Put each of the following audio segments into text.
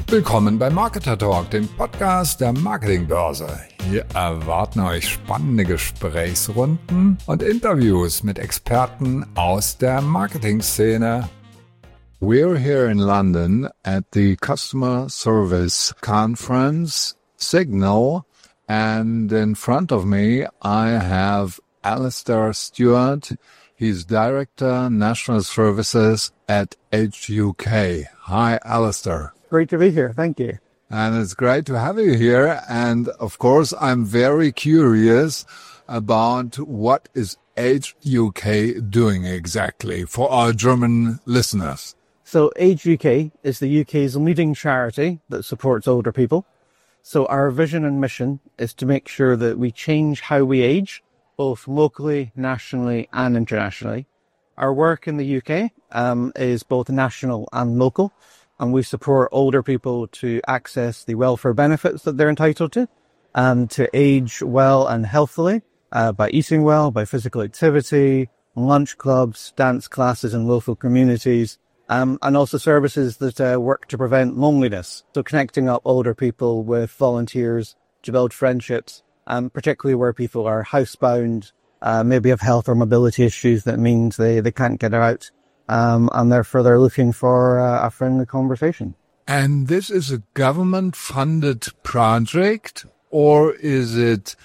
Willkommen bei Marketer Talk, dem Podcast der Marketingbörse. Hier erwarten euch spannende Gesprächsrunden und Interviews mit Experten aus der Marketingszene. We're here in London at the Customer Service Conference Signal, and in front of me I have Alistair Stewart. He's Director National Services at Age UK. Hi, Alistair. Great to be here. Thank you. And it's great to have you here. And of course, I'm very curious about what is Age UK doing exactly for our German listeners. So Age UK is the UK's leading charity that supports older people. So our vision and mission is to make sure that we change how we age, both locally, nationally and internationally. Our work in the UK is both national and local, and we support older people to access the welfare benefits that they're entitled to and to age well and healthily by eating well, by physical activity, lunch clubs, dance classes in local communities, and also services that work to prevent loneliness. So connecting up older people with volunteers to build friendships, particularly where people are housebound, maybe have health or mobility issues that means they can't get out, and therefore they're looking for a friendly conversation. And this is a government-funded project, or is it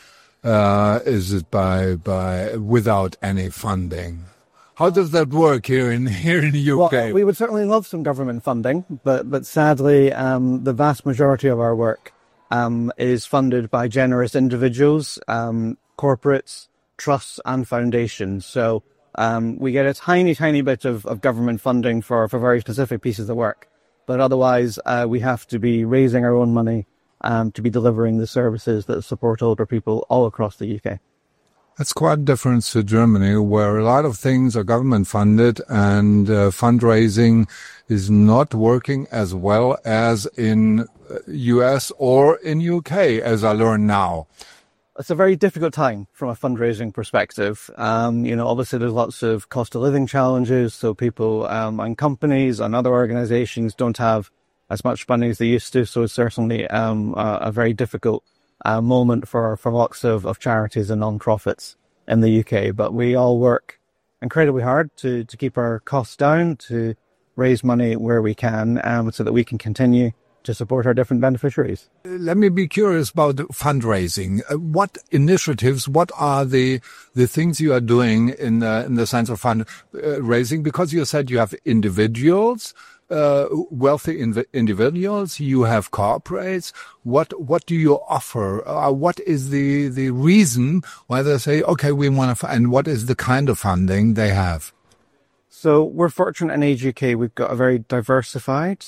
by without any funding? How does that work here in the UK? Well, we would certainly love some government funding, but sadly, the vast majority of our work is funded by generous individuals, corporates, trusts and foundations. So we get a tiny bit of government funding for very specific pieces of work. But otherwise, we have to be raising our own money to be delivering the services that support older people all across the UK. That's quite a difference to Germany, where a lot of things are government funded and fundraising is not working as well as in US or in UK, as I learn now. It's a very difficult time from a fundraising perspective. Obviously there's lots of cost of living challenges, so people and companies and other organizations don't have as much money as they used to. So it's certainly a very difficult moment for lots of charities and non-profits in the UK. But we all work incredibly hard to keep our costs down, to raise money where we can, so that we can continue to support our different beneficiaries. Let me be curious about fundraising. What initiatives, what are the things you are doing in the sense of fundraising? Because you said you have individuals, wealthy individuals, you have corporates. What do you offer? What is the reason why they say, okay, we want to, and what is the kind of funding they have? So we're fortunate in Age UK. We've got a very diversified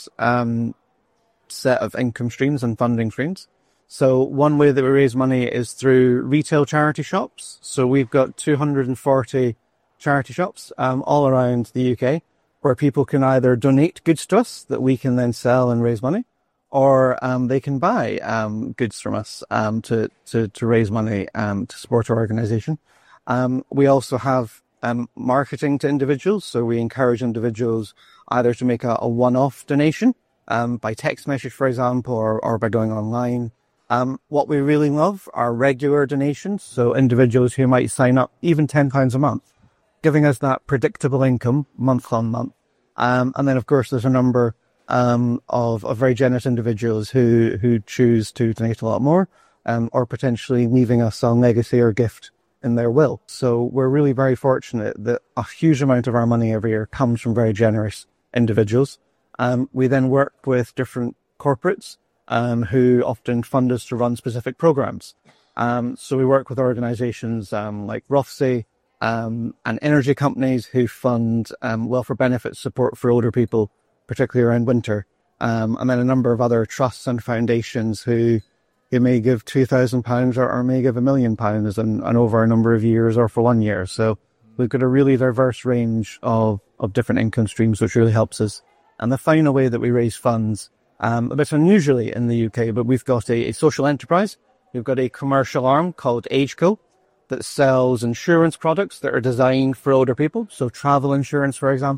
set of income streams and funding streams. So one way that we raise money is through retail charity shops. So we've got 240 charity shops all around the UK, where people can either donate goods to us that we can then sell and raise money, or they can buy goods from us to raise money to support our organisation. We also have marketing to individuals, so we encourage individuals either to make a one-off donation by text message, for example, or by going online. What we really love are regular donations, so individuals who might sign up even £10 a month, giving us that predictable income month on month. And then, of course, there's a number of very generous individuals who choose to donate a lot more, or potentially leaving us a legacy or gift in their will. So we're really very fortunate that a huge amount of our money every year comes from very generous individuals. We then work with different corporates who often fund us to run specific programs. So we work with organizations like Rothsay and energy companies who fund welfare benefits support for older people, particularly around winter. And then a number of other trusts and foundations who may give £2,000 or may give £1 million and over a number of years or for 1 year. So we've got a really diverse range of different income streams, which really helps us. And the final way that we raise funds, a bit unusually in the UK, but we've got a social enterprise. We've got a commercial arm called AgeCo that sells insurance products that are designed for older people. So travel insurance, for example.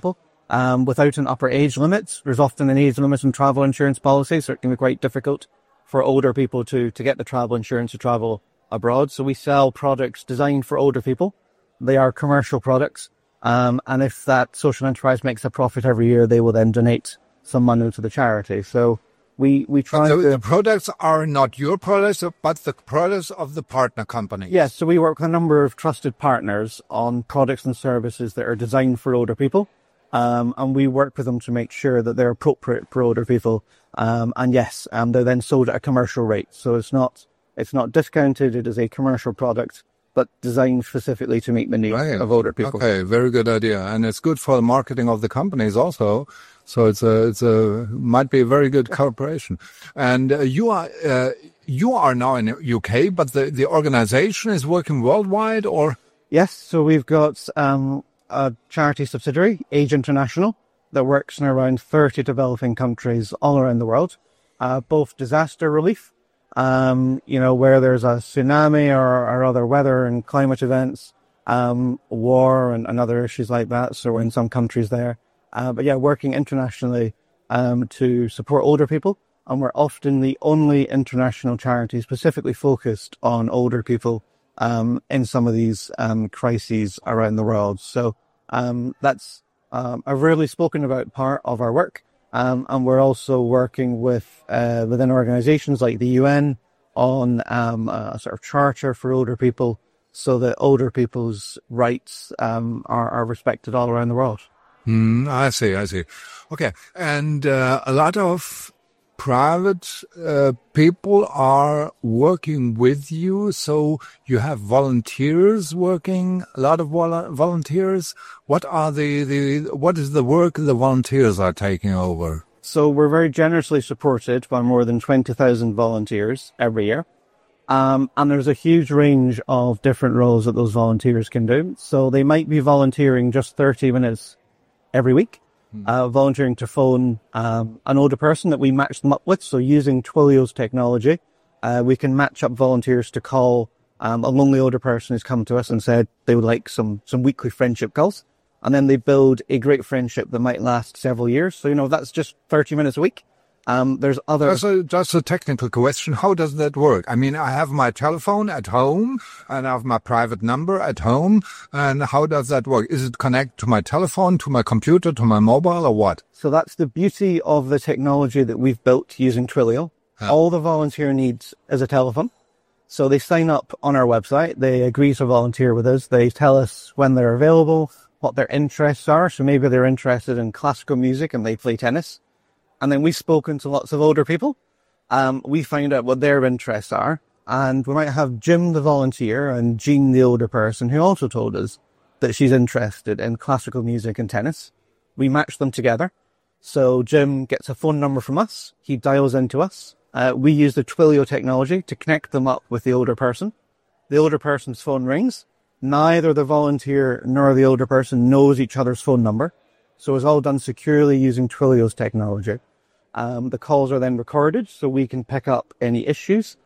without an upper age limit. There's often an age limit in travel insurance policies, so it can be quite difficult for older people to get the travel insurance to travel abroad. So we sell products designed for older people. They are commercial products. And if that social enterprise makes a profit every year, they will then donate some money to the charity. So we try the products are not your products, but the products of the partner company. Yes, so we work with a number of trusted partners on products and services that are designed for older people. And we work with them to make sure that they're appropriate for older people. And yes, they're then sold at a commercial rate. So it's not discounted. It is a commercial product, but designed specifically to meet the needs of older people. Okay, very good idea. And it's good for the marketing of the companies also. So it's might be a very good cooperation. And you are now in UK, but the organization is working worldwide, or? Yes, so we've got a charity subsidiary, Age International, that works in around 30 developing countries all around the world, both disaster relief, where there's a tsunami or other weather and climate events, war and other issues like that. So we're in some countries there. But yeah, working internationally to support older people. And we're often the only international charity specifically focused on older people in some of these crises around the world. So that's a rarely spoken about part of our work. And we're also working within organizations like the UN on a sort of charter for older people so that older people's rights are respected all around the world. I see. Okay. And a lot of private people are working with you. So you have volunteers working, a lot of volunteers. What is the work the volunteers are taking over? So we're very generously supported by more than 20,000 volunteers every year. And there's a huge range of different roles that those volunteers can do. So they might be volunteering just 30 minutes every week, volunteering to phone an older person that we match them up with. So using Twilio's technology, we can match up volunteers to call a lonely older person who's come to us and said they would like some weekly friendship calls. And then they build a great friendship that might last several years. So, that's just 30 minutes a week. There's other... Just a technical question. How does that work? I mean, I have my telephone at home and I have my private number at home. And how does that work? Is it connected to my telephone, to my computer, to my mobile, or what? So that's the beauty of the technology that we've built using Twilio. Yeah. All the volunteer needs is a telephone. So they sign up on our website. They agree to volunteer with us. They tell us when they're available, what their interests are. So maybe they're interested in classical music and they play tennis. And then we've spoken to lots of older people. We find out what their interests are. And we might have Jim, the volunteer, and Jean, the older person, who also told us that she's interested in classical music and tennis. We match them together. So Jim gets a phone number from us. He dials into us. We use the Twilio technology to connect them up with the older person. The older person's phone rings. Neither the volunteer nor the older person knows each other's phone number. So it's all done securely using Twilio's technology. The calls are then recorded so we can pick up any issues.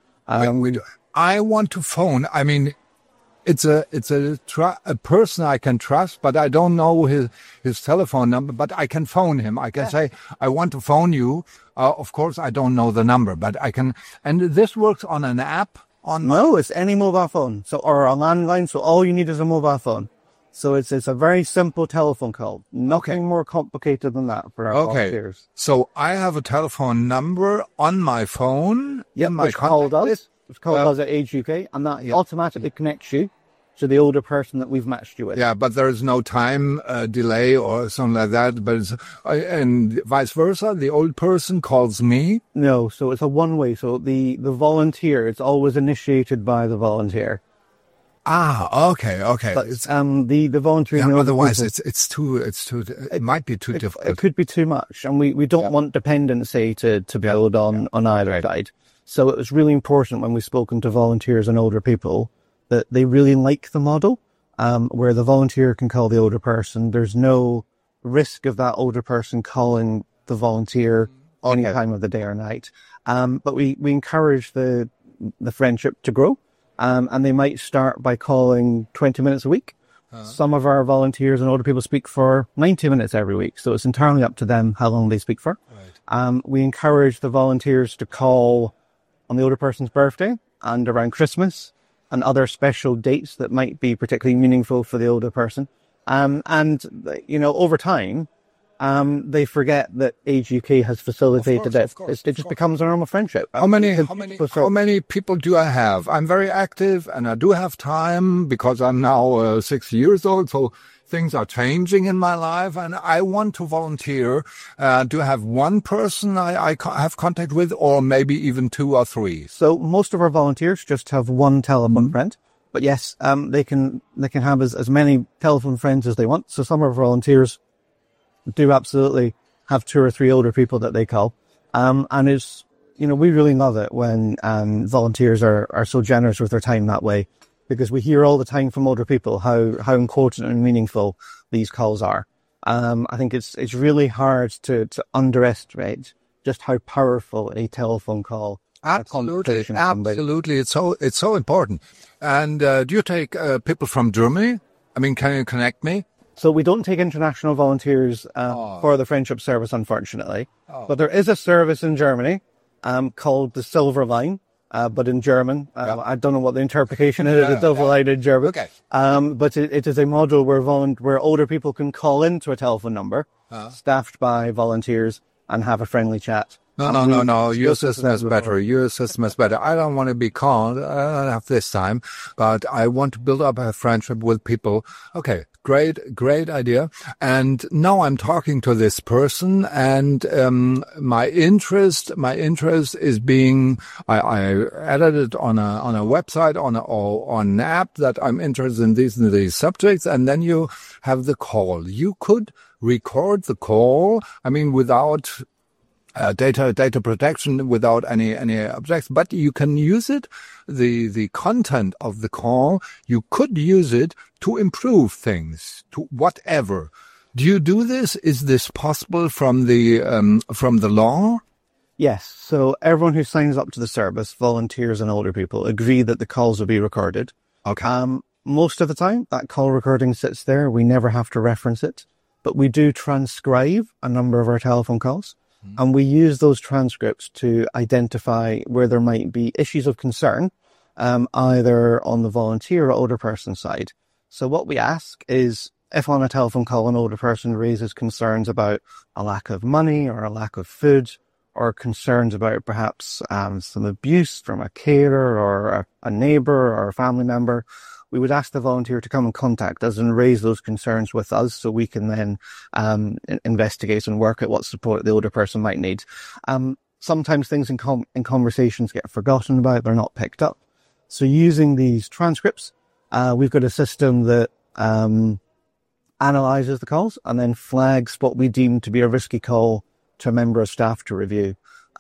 I want to phone. I mean, it's a person I can trust, but I don't know his telephone number, but I can phone him. I can say, I want to phone you. Of course, I don't know the number, but I can. And this works on an app? No, it's any mobile phone. Or a landline. So all you need is a mobile phone. So it's a very simple telephone call. Nothing more complicated than that for our volunteers. So I have a telephone number on my phone. Yep, which called us. It's called us at Age UK, and that automatically connects you to the older person that we've matched you with. Yeah, but there is no time delay or something like that. But and vice versa, the old person calls me. No, so it's a one-way. So the volunteer, it's always initiated by the volunteer. Okay. But the volunteering. Yeah, otherwise, it might be too difficult. It could be too much, and we don't want dependency to build on either side. So it was really important when we've spoken to volunteers and older people that they really like the model, where the volunteer can call the older person. There's no risk of that older person calling the volunteer any time of the day or night. But we encourage the friendship to grow. And they might start by calling 20 minutes a week, Some of our volunteers and older people speak for 90 minutes every week. So it's entirely up to them how long they speak for. Right. We encourage the volunteers to call on the older person's birthday and around Christmas and other special dates that might be particularly meaningful for the older person. Over time, they forget that Age UK has facilitated it. It just becomes a normal friendship. How many people do I have? I'm very active and I do have time because I'm now 6 years old. So things are changing in my life and I want to volunteer. Do I have one person I have contact with or maybe even 2 or 3? So most of our volunteers just have one telephone friend. But yes, they can have as many telephone friends as they want. So some of our volunteers do absolutely have 2 or 3 older people that they call. And it's, we really love it when volunteers are so generous with their time that way, because we hear all the time from older people how important and meaningful these calls are. I think it's really hard to underestimate just how powerful a telephone call. Absolutely. It's so important. And do you take people from Germany? I mean, can you connect me? So we don't take international volunteers for the Friendship Service, unfortunately. But there is a service in Germany called the Silver Line, but in German. I don't know what the interpretation is of the Silver Line in German. Okay. But it is a model where older people can call into a telephone number, staffed by volunteers, and have a friendly chat. No. Your system is better. I don't want to be called. I don't have this time, but I want to build up a friendship with people. Okay. Great idea. And now I'm talking to this person and, my interest is being, I added it on a website, on an app that I'm interested in these subjects. And then you have the call. You could record the call. I mean, without data protection, without any objects, but you can use it, the content of the call, you could use it to improve things, to whatever. Do you do this? Is this possible from the law? Yes. So everyone who signs up to the service, volunteers and older people, agree that the calls will be recorded. Okay. Most of the time, that call recording sits there. We never have to reference it, but we do transcribe a number of our telephone calls. And we use those transcripts to identify where there might be issues of concern, either on the volunteer or older person side. So what we ask is, if on a telephone call an older person raises concerns about a lack of money or a lack of food, or concerns about perhaps some abuse from a carer or a neighbour or a family member, we would ask the volunteer to come and contact us and raise those concerns with us so we can then investigate and work out what support the older person might need. Sometimes things in conversations get forgotten about, they're not picked up. So using these transcripts, we've got a system that analyzes the calls and then flags what we deem to be a risky call to a member of staff to review.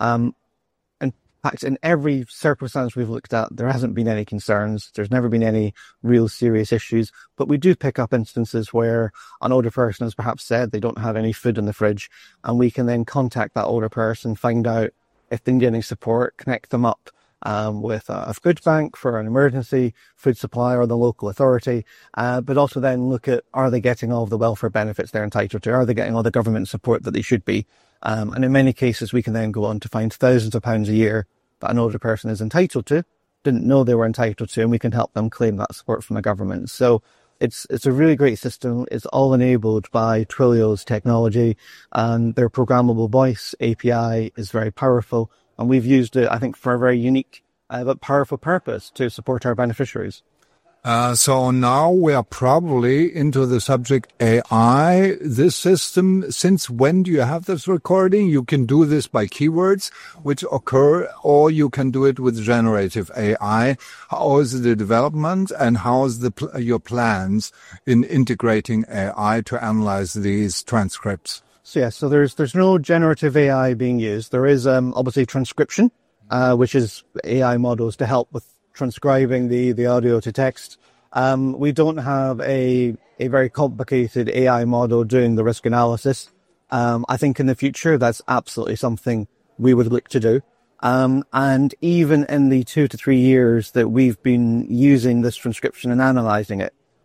In fact, in every circumstance we've looked at, there hasn't been any concerns. There's never been any real serious issues. But we do pick up instances where an older person has perhaps said they don't have any food in the fridge, and we can then contact that older person, find out if they need any support, connect them up with a food bank for an emergency food supply or the local authority, but also then look at, are they getting all of the welfare benefits they're entitled to? Are they getting all the government support that they should be? And in many cases, we can then go on to find thousands of pounds a year that an older person is entitled to, didn't know they were entitled to, and we can help them claim that support from the government. So it's a really great system. It's all enabled by Twilio's technology, and their programmable voice API is very powerful. And we've used it, I think, for a very unique but powerful purpose to support our beneficiaries. So now we are probably into the subject AI. This system, since when do you have this recording? You can do this by keywords which occur, or you can do it with generative AI. How is the development, and how is your plans in integrating AI to analyze these transcripts? So there's no generative AI being used. There is obviously transcription, which is AI models to help with transcribing the audio to text. We don't have a very complicated AI model doing the risk analysis. I think in the future, that's absolutely something we would look to do. And even in the 2 to 3 years that we've been using this transcription and analysing it,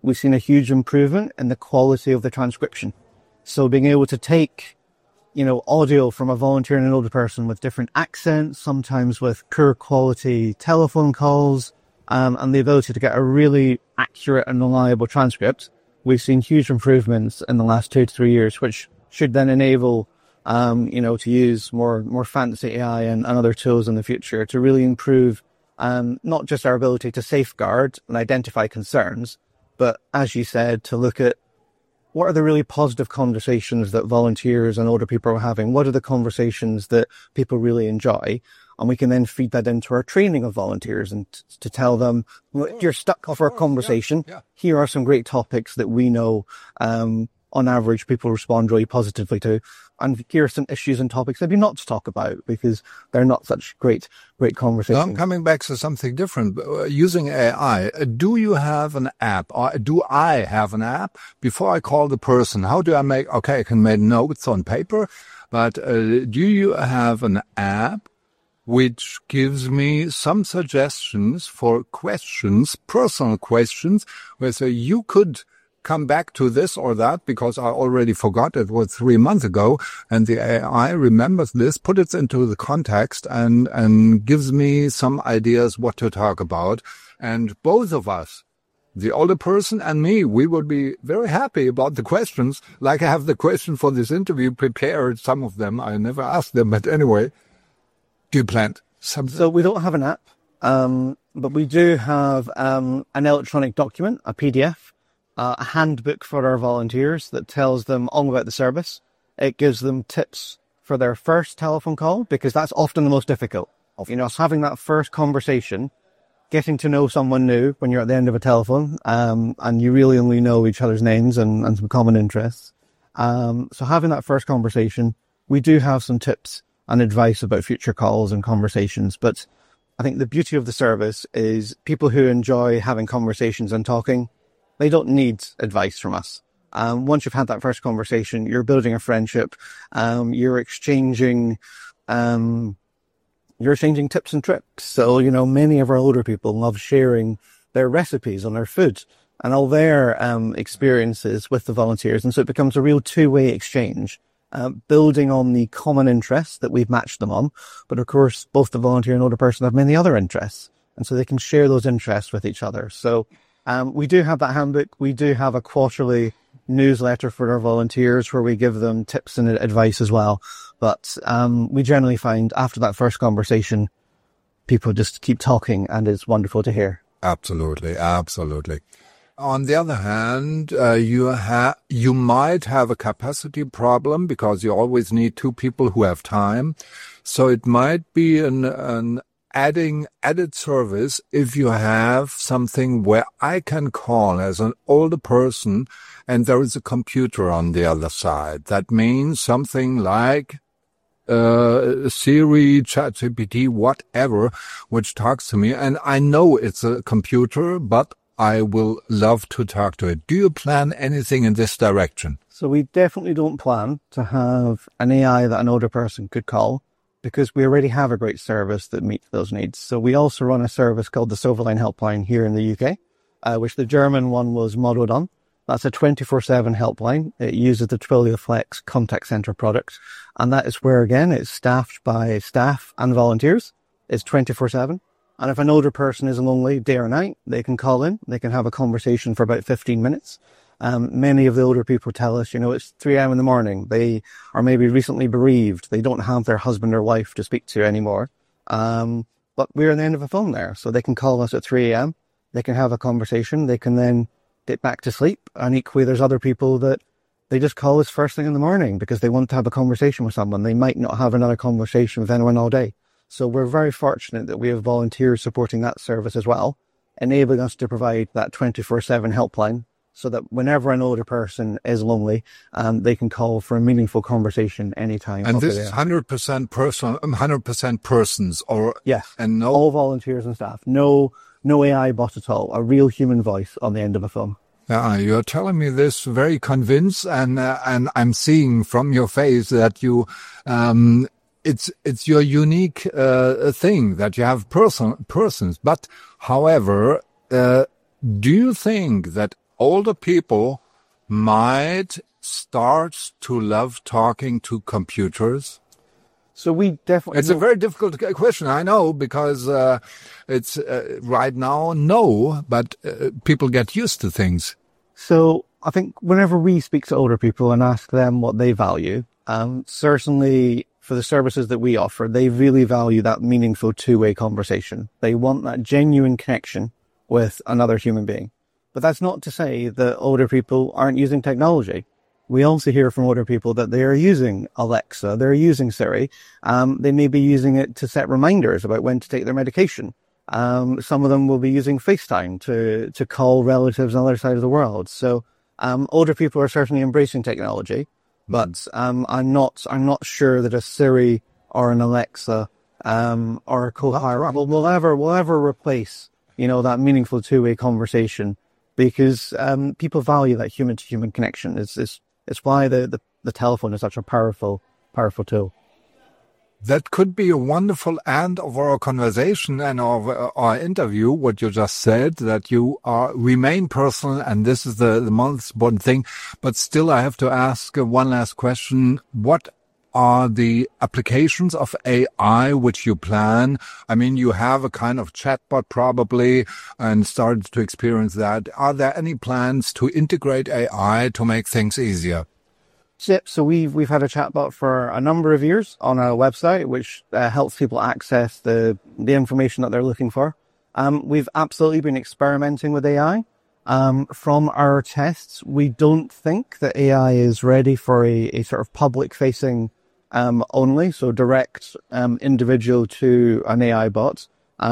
we've seen a huge improvement in the quality of the transcription. So being able to take, audio from a volunteer and an older person with different accents, sometimes with poor quality telephone calls, and the ability to get a really accurate and reliable transcript, we've seen huge improvements in the last 2 to 3 years, which should then enable, to use more fancy AI and other tools in the future to really improve, not just our ability to safeguard and identify concerns, but as you said, to look at what are the really positive conversations that volunteers and older people are having? What are the conversations that people really enjoy? And we can then feed that into our training of volunteers and to tell them, if you're stuck for a conversation, here are some great topics that we know, on average, people respond really positively to. And here are some issues and topics maybe not to talk about because they're not such great conversations. I'm coming back to something different. Using AI, do you have an app or do I have an app before I call the person? How do I I can make notes on paper, but do you have an app which gives me some suggestions for questions, personal questions, where say you could come back to this or that because I already forgot it was 3 months ago, and the AI remembers this, put it into the context and gives me some ideas what to talk about. And both of us, the older person and me, we would be very happy about the questions. Like I have the question for this interview prepared, some of them, I never asked them, but anyway. Do you plan something? So we don't have an app, but we do have an electronic document, a PDF, a handbook for our volunteers that tells them all about the service. It gives them tips for their first telephone call, because that's often the most difficult. It's having that first conversation, getting to know someone new when you're at the end of a telephone, and you really only know each other's names and some common interests. So having that first conversation, we do have some tips and advice about future calls and conversations. But I think the beauty of the service is people who enjoy having conversations and talking, they don't need advice from us. Once you've had that first conversation, you're building a friendship, you're exchanging tips and tricks. So, many of our older people love sharing their recipes on their food and all their experiences with the volunteers. And so it becomes a real two-way exchange. Building on the common interests that we've matched them on. But of course, both the volunteer and older person have many other interests. And so they can share those interests with each other. So we do have that handbook. We do have a quarterly newsletter for our volunteers where we give them tips and advice as well. But we generally find after that first conversation, people just keep talking, and it's wonderful to hear. Absolutely, absolutely. On the other hand, you might have a capacity problem because you always need 2 people who have time. So it might be an added service if you have something where I can call as an older person and there is a computer on the other side. That means something like Siri, ChatGPT, whatever, which talks to me. And I know it's a computer, but I will love to talk to it. Do you plan anything in this direction? So we definitely don't plan to have an AI that an older person could call, because we already have a great service that meets those needs. So we also run a service called the Silverline Helpline here in the UK, which the German one was modeled on. That's a 24/7 helpline. It uses the Twilio Flex contact center product. And that is where, again, it's staffed by staff and volunteers. It's 24/7. And if an older person is lonely day or night, they can call in. They can have a conversation for about 15 minutes. Many of the older people tell us, it's 3 a.m. in the morning. They are maybe recently bereaved. They don't have their husband or wife to speak to anymore. But we're on the end of a phone there. So they can call us at 3 a.m. They can have a conversation. They can then get back to sleep. And equally, there's other people that they just call us first thing in the morning because they want to have a conversation with someone. They might not have another conversation with anyone all day. So we're very fortunate that we have volunteers supporting that service as well, enabling us to provide that 24/7 helpline so that whenever an older person is lonely, they can call for a meaningful conversation anytime. And this is 100% personal, 100% persons, or yes, and all volunteers and staff. No AI bot at all. A real human voice on the end of a phone. Yeah, you're telling me this very convinced, and I'm seeing from your face that you. It's your unique thing that you have persons. But however, do you think that older people might start to love talking to computers? So we definitely... It's a very difficult question, I know, because it's right now, no, but people get used to things. So I think whenever we speak to older people and ask them what they value, certainly for the services that we offer, they really value that meaningful two-way conversation. They want that genuine connection with another human being. But that's not to say that older people aren't using technology. We also hear from older people that they are using Alexa, they're using Siri. They may be using it to set reminders about when to take their medication. Some of them will be using FaceTime to call relatives on the other side of the world. So older people are certainly embracing technology, but I'm not sure that a Siri or an Alexa or a Copilot will ever replace, that meaningful two-way conversation, because people value that human-to-human connection. It's why the telephone is such a powerful tool. That could be a wonderful end of our conversation and of our interview, what you just said, that you remain personal, and this is the most important thing. But still, I have to ask one last question. What are the applications of AI which you plan? I mean, you have a kind of chatbot probably and started to experience that. Are there any plans to integrate AI to make things easier? Yep. So we've had a chatbot for a number of years on our website, which helps people access the information that they're looking for. We've absolutely been experimenting with AI. From our tests, we don't think that AI is ready for a sort of public-facing only, so direct individual to an AI bot.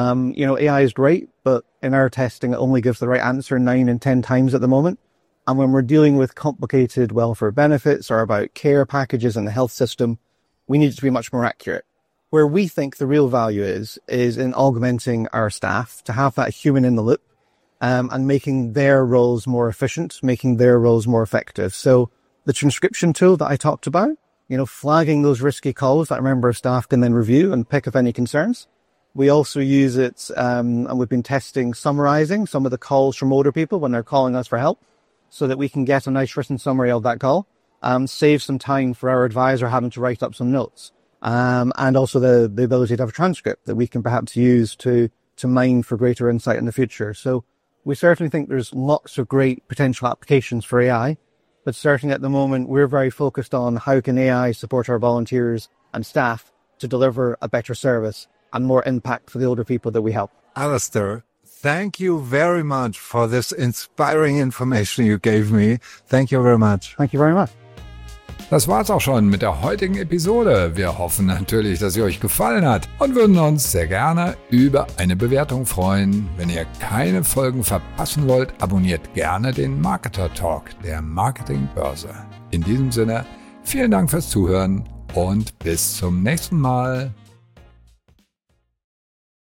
AI is great, but in our testing, it only gives the right answer 9 and 10 times at the moment. And when we're dealing with complicated welfare benefits or about care packages in the health system, we need it to be much more accurate. Where we think the real value is in augmenting our staff to have that human in the loop, and making their roles more efficient, making their roles more effective. So the transcription tool that I talked about, flagging those risky calls that a member of staff can then review and pick up any concerns. We also use it, and we've been testing summarizing some of the calls from older people when they're calling us for help, so that we can get a nice written summary of that call, save some time for our advisor having to write up some notes, and also the ability to have a transcript that we can perhaps use to mine for greater insight in the future. So we certainly think there's lots of great potential applications for AI, but certainly at the moment, we're very focused on how can AI support our volunteers and staff to deliver a better service and more impact for the older people that we help. Alistair, thank you very much for this inspiring information you gave me. Thank you very much. Thank you very much. Das war's auch schon mit der heutigen Episode. Wir hoffen natürlich, dass sie euch gefallen hat und würden uns sehr gerne über eine Bewertung freuen. Wenn ihr keine Folgen verpassen wollt, abonniert gerne den Marketer Talk der Marketingbörse. In diesem Sinne, vielen Dank fürs Zuhören und bis zum nächsten Mal.